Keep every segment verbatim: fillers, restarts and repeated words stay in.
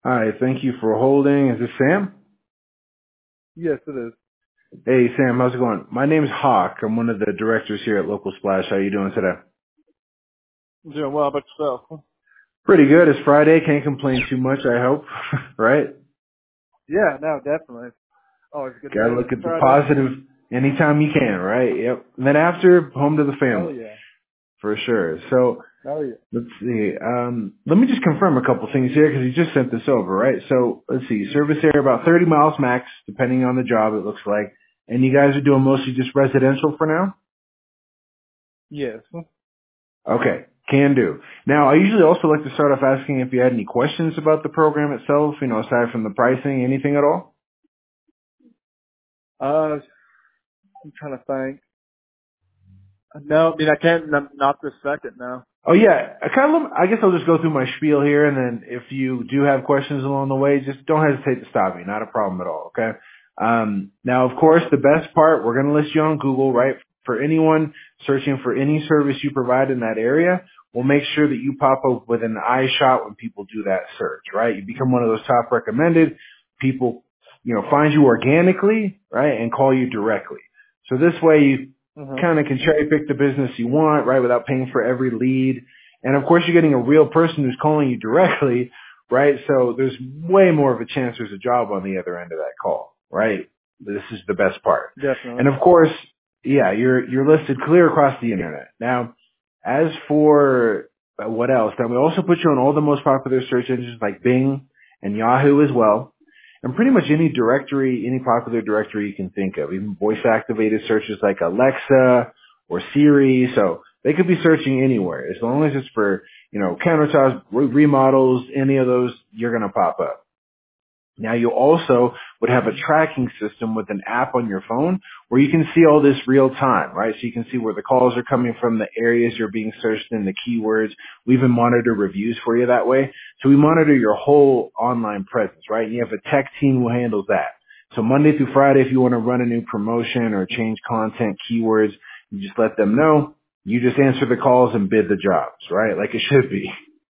Hi, thank you for holding. Is this Sam? Yes, it is. Hey, Sam, how's it going? My name's Hawk. I'm one of the directors here at Local Splash. How you doing today? I'm doing well about yourself. Pretty good. It's Friday. Can't complain too much, I hope. Right? Yeah, no, definitely. Always a good day Gotta when look it's at the Friday. positive anytime you can, right? Yep. And then after, home to the Oh family, yeah. for sure. So, Oh yeah. let's see. Um, let me just confirm a couple things here because you just sent this over, right? So, let's see. Service area about thirty miles max, depending on the job, it looks like. And you guys are doing mostly just residential for now? Yes. Okay, can do. Now, I usually also like to start off asking if you had any questions about the program itself, you know, aside from the pricing, anything at all? Uh, I'm trying to think. No, I mean I can't. Not not this second now. Oh yeah, I kind of, I guess I'll just go through my spiel here, and then if you do have questions along the way, just don't hesitate to stop me. Not a problem at all. Okay. Um, now, of course, Okay. the best part, we're going to list you on Google, right? For anyone searching for any service you provide in that area, we'll make sure that you pop up with an eye shot when people do that search, right? You become one of those top recommended. People, you know, find you organically, right, and call you directly. So this way, you Mhm. kind of can cherry pick the business you want, right, without paying for every lead. And of course, you're getting a real person who's calling you directly, right? So there's way more of a chance there's a job on the other end of that call, right? This is the best part. Definitely. And of course, yeah, you're you're listed clear across the internet. Now, as for uh, what else? Now we also put you on all the most popular search engines like Bing and Yahoo as well. And pretty much any directory, any popular directory you can think of, even voice activated searches like Alexa or Siri. So they could be searching anywhere. As long as it's for, you know, countertops, re- remodels, any of those, you're going to pop up. Now you also would have a Mhm. tracking system with an app on your phone where you can see all this real time, right? So you can see where the calls are coming from, the areas you're being searched in, the keywords. We even monitor reviews for you that way. So we monitor your whole online presence, right? And you have a tech team who handles that. So Monday through Friday, if you want to run a new promotion or change content, keywords, you just let them know. You just answer the calls and bid the jobs, right? Like it should be.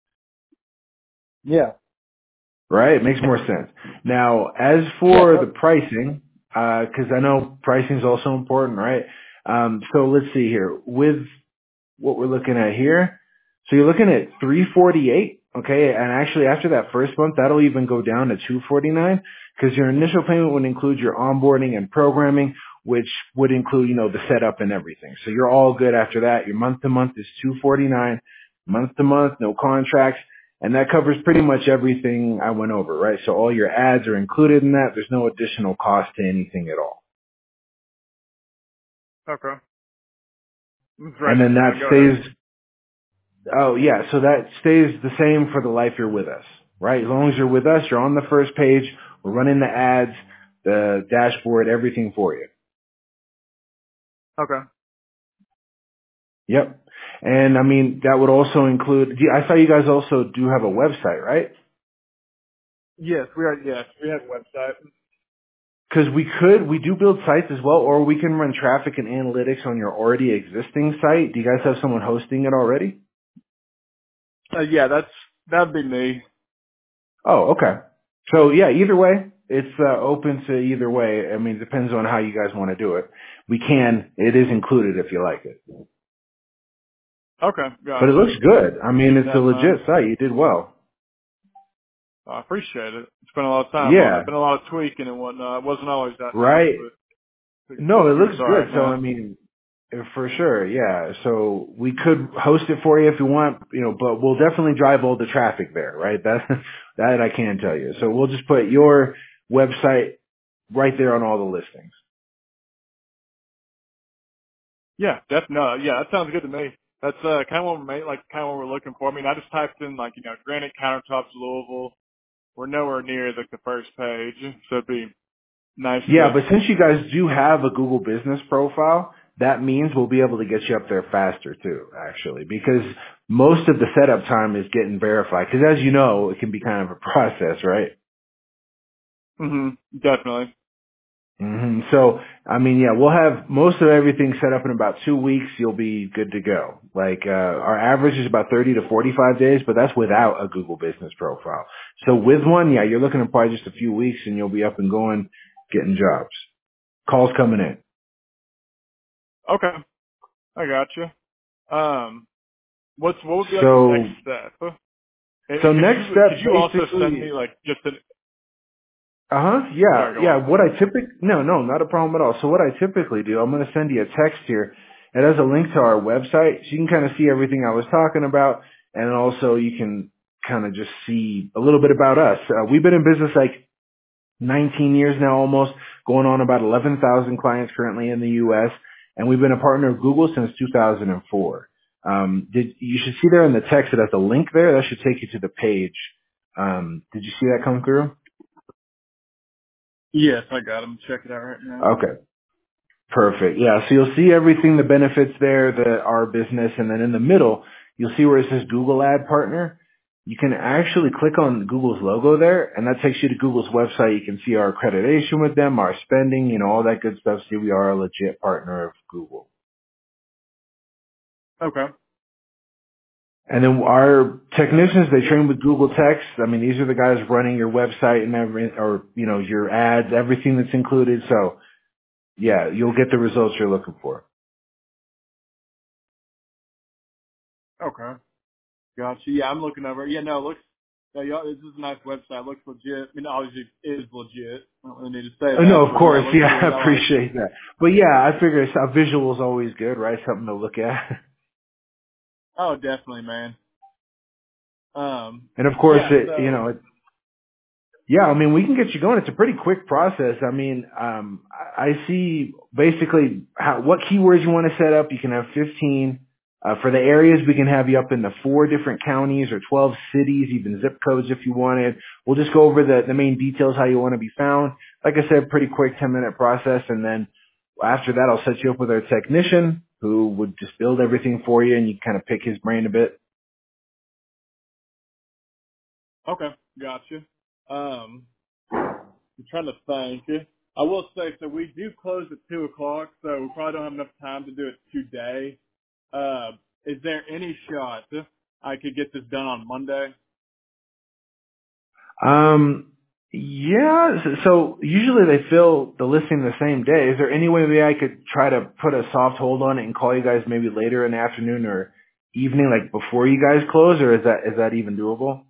Yeah. Right? It makes more sense. Now, as Yeah. for the No. pricing, because I know pricing is also important, right? Um, so let's see here. With what we're looking at here, so you're looking at three forty-eight, okay? And actually, after that first month, that'll even go down to two forty-nine, because your initial payment would include your onboarding and programming, which would include, you know, the setup and everything. So you're all good after that. Your month to month is two forty-nine, month to month, no contracts. And that covers pretty much everything I went over, right? So all your ads are included in that. There's no additional cost to anything at all. Okay. I'm just And writing then this that down. Go ahead. stays, oh yeah, so that stays the same for the life you're with us, right? As long as you're with us, you're on the first page, we're running the ads, the dashboard, everything for you. Okay. Yep. And I mean, that would also include, I saw you guys also do have a website, right? Yes, we are. Yes, we have a website. Because we could, we do build sites as well, or we can run traffic and analytics on your already existing site. Do you guys have someone hosting it already? Uh, yeah, that's that'd be me. Oh, okay. So yeah, either way, it's uh, open to either way. I mean, it depends on how you guys want to do it. We can, it is included if you like it. Okay. But it Gotcha. looks good. I I'm mean, keeping it's a that in mind. legit site. You did well. I appreciate it. Spent a lot of time on Yeah, it. Been a lot of tweaking and whatnot. It wasn't always that nice, right? but it, No, it it's looks all good. right So I now. mean, uh, for sure, yeah. So we could host it for you if you want, you know, but we'll definitely drive all the traffic there, right? That that I can tell you. So we'll just put your website right there on all the listings. Yeah, definitely. No, yeah, that sounds good to me. That's uh, kind of what we're made, like kind of what we're looking for. I mean, I just typed in like you know granite countertops Louisville. We're nowhere near like the first page, so it'd be nice Yeah, to. but since you guys do have a Google Business profile, that means we'll be able to get you up there faster too, actually, because most of the setup time is getting verified. Because as you know, it can be kind of a process, right? Hmm. Definitely. hmm So I mean, yeah, we'll have most of everything set up in about two weeks. You'll be good to go. Like, uh, our average is about thirty to forty-five days, but that's without a Google Business Profile. So with one, yeah, you're looking at probably just a few weeks and you'll be up and going, getting jobs. Calls coming in. Okay, I gotcha. Um, what's what would be like the So, next step? And so could next you could step you also send basically, me like just an uh-huh, yeah, sorry, go yeah, on. what I typically, no, no, not a problem at all. So what I typically do, I'm going to send you a text here. It has a link to our website, so you can kind of see everything I was talking about, and also you can kind of just see a little bit about us. Uh, we've been in business like nineteen years now almost, going on about eleven thousand clients currently in the U S, and we've been a partner of Google since two thousand four. Um, did, you should see there in the text that has a link there. That should take you to the page. Um, did you see that come through? Yes, I got him. Check it out right now. Okay. Perfect. Yeah. So you'll see everything, the benefits there, the our business, and then in the middle, you'll see where it says Google Ad Partner. You can actually click on Google's logo there, and that takes you to Google's website. You can see our accreditation with them, our spending, you know, all that good stuff. See, we are a legit partner of Google. Okay. And then our technicians, they train with Google Text. I mean, these are the guys running your website and every, or, you know, your ads, everything that's included. So yeah, you'll get the results you're looking for. Okay. Gotcha. Yeah, I'm looking over. Yeah, no, it looks. Yeah, y'all, this is a nice website. Looks legit. I mean, obviously it is legit. I don't really need to say Uh, No, that, of but yeah, course. it looks Yeah, cool. I Y'all are. appreciate that. But yeah, I figure it's- a visual is always good, right? Something to look at. Oh, definitely, man. Um, And of course, yeah. it, you So know, it, yeah, I mean, we can get you going. It's a pretty quick process. I mean, um, I I see basically how, what keywords you want to set up. You can have fifteen. Uh, for the areas, we can have you up in the four different counties or twelve cities, even zip codes if you wanted. We'll just go over the, the main details, how you want to be found. Like I said, pretty quick ten minute process. And then after that, I'll set you up with our technician who would just build everything for you and you kind of pick his brain a bit. okay, gotcha. Um, I'm trying to think. I will say, so we do close at two o'clock, so we probably don't have enough time to do it today. Uh, is there any shot I could get this done on Monday? Um, yeah, so so usually they fill the listing the same day. Is there any way maybe I could try to put a soft hold on it and call you guys maybe later in the afternoon or evening, like before you guys close, or is that is that even doable?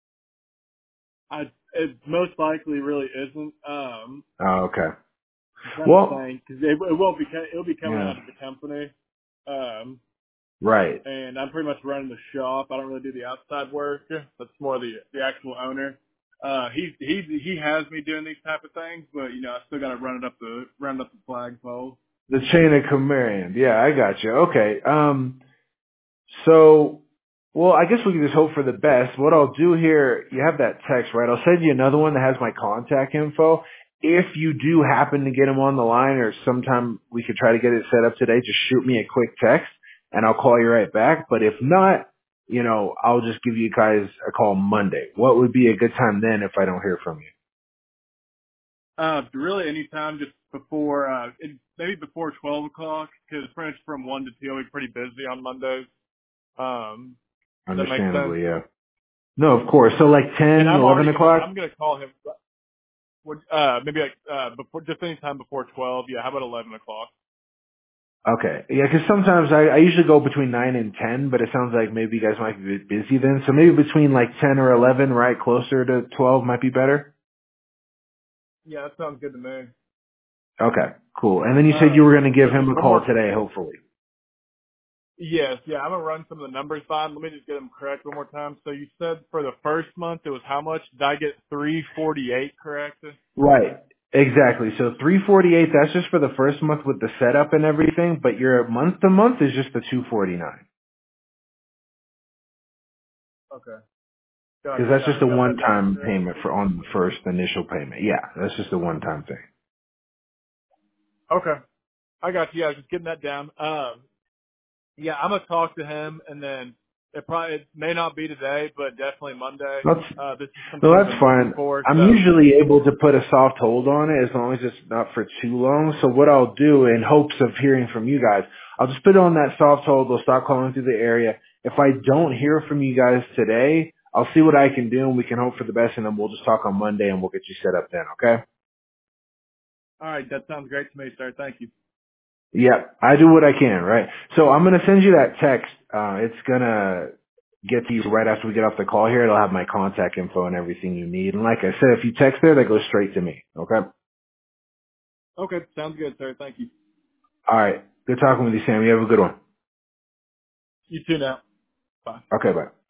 I it most likely really isn't. Um, Oh, okay. I'm trying to Well, think because it, it won't be co- it'll be coming yeah, out of the company. Um, right. and I'm pretty much running the shop. I don't really do the outside work. That's more the the actual owner. Uh, he he he has me doing these type of things, but you know I still got to run it up the run it up the flagpole. The chain of command. Yeah, I got you. Okay. Um, So, well, I guess we can just hope for the best. What I'll do here, you have that text, right? I'll send you another one that has my contact info. If you do happen to get him on the line or sometime we could try to get it set up today, just shoot me a quick text and I'll call you right back. But if not, you know, I'll just give you guys a call Monday. What would be a good time then if I don't hear from you? Uh, really any time just before uh it, maybe before twelve o'clock because pretty much from one to two I'll be pretty busy on Mondays. Um, does that make sense? Understandably, yeah. No, of course. So like And ten, I'm eleven already gonna o'clock? I'm gonna call him. Would uh maybe like uh before just any time before twelve. Yeah, how about eleven o'clock? Okay. Yeah, 'cause sometimes I, I usually go between nine and ten, but it sounds like maybe you guys might be a bit busy then. So maybe between like ten or eleven, right, closer to twelve might be better. Yeah, that sounds good to me. Okay, cool. And then you said you were Um, going to give so him just a one call more. today, hopefully. Yes, yeah, I'm gonna run some of the numbers by him. Let me just get them correct one more time. So you said for the first month it was how much? Did I get three forty eight correct? Right. Exactly. So three forty-eight, that's just for the first month with the setup and everything, but your month to month is just the two forty-nine. Okay. Because Gotcha. that's Yeah, just a I got that down one-time correct. payment for on the first initial payment. Yeah, that's just a one-time thing. Okay. I got you. Yeah, I was just getting that down. Um, yeah, I'm gonna talk to him and then it probably it may not be today, but definitely Monday. That's Uh, this is something no, we've that's been looking fine. for. I'm So usually able to put a soft hold on it as long as it's not for too long. So what I'll do in hopes of hearing from you guys, I'll just put it on that soft hold. They'll start calling through the area. If I don't hear from you guys today, I'll see what I can do and we can hope for the best and then we'll just talk on Monday and we'll get you set up then, okay? all right, that sounds great to me, sir. Thank you. Yep, I do what I can, right? So I'm gonna send you that text. Uh, it's gonna get to you right after we get off the call here. It'll have my contact info and everything you need. And like I said, if you text there, that goes straight to me. Okay? Okay, sounds good, sir. Thank you. All right. Good talking with you, Sam. You have a good one. You too now. Bye. Okay, bye.